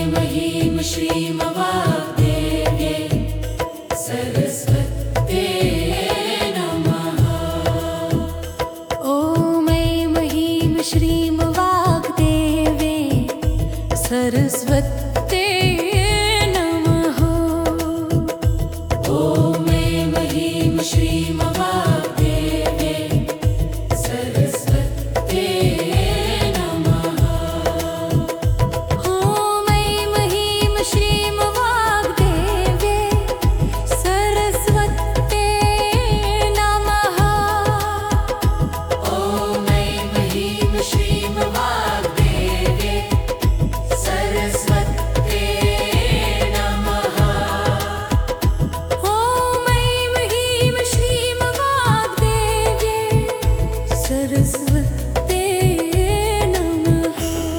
ऐं ह्रीं श्रीं वाग्देव्यै सरस्वत्यै नमः। ॐ ऐं ह्रीं श्रीं वाग्देव्यै सरस्वत्यै नमः। ॐ ऐं ह्रीं श्रीं वाग्देव्यै सरस्वत्यै नमः। ॐ ऐं ह्रीं श्रीं वाग्देव्यै सरस्वत्यै नमः। ॐ ऐं ह्रीं श्रीं वाग्देव्यै सरस्वत्यै नमः। ॐ ऐं ह्रीं श्रीं वाग्देव्यै सरस्वत्यै नमः।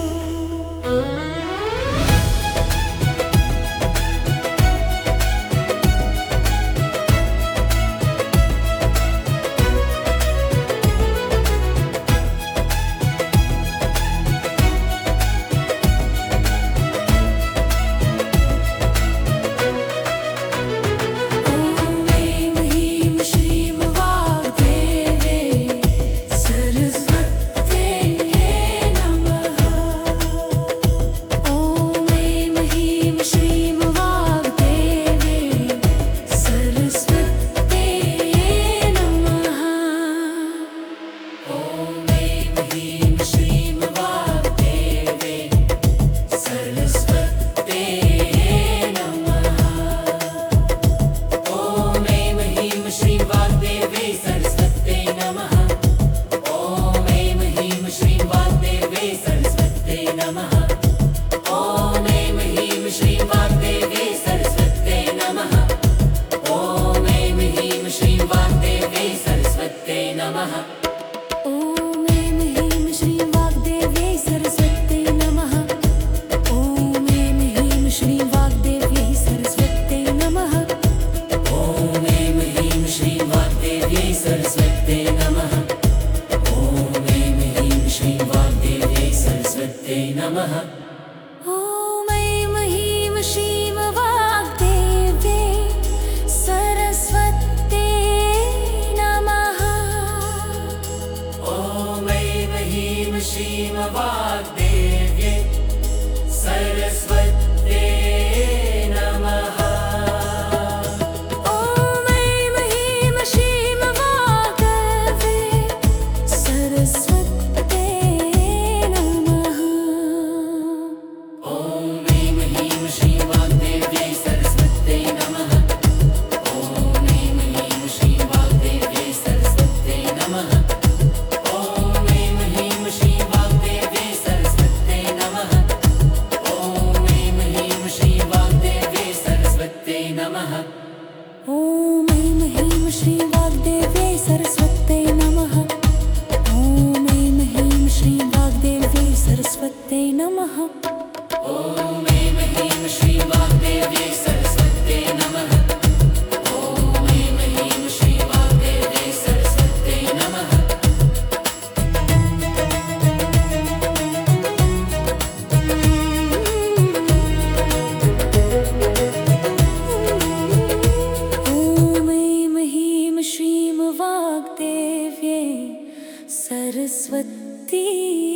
सरस्वती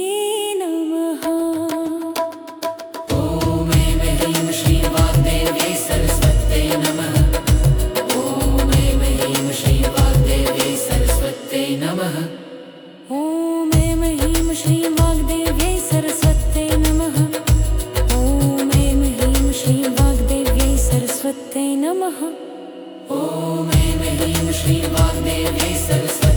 नमः। ॐ ऐं ह्रीं श्रीं वाग्देव्यै सरस्वत्यै नमः। ॐ ऐं ह्रीं श्रीं वाग्देव्यै सरस्वत्यै नमः। ॐ ऐं ह्रीं श्रीं वाग्देव्यै सरस्वत्यै नमः। ॐ ऐं ह्रीं श्रीं वाग्देव्यै सरस्वत्यै नमः। ॐ ऐं ह्रीं श्रीं वाग्देव्यै सरस्वत्यै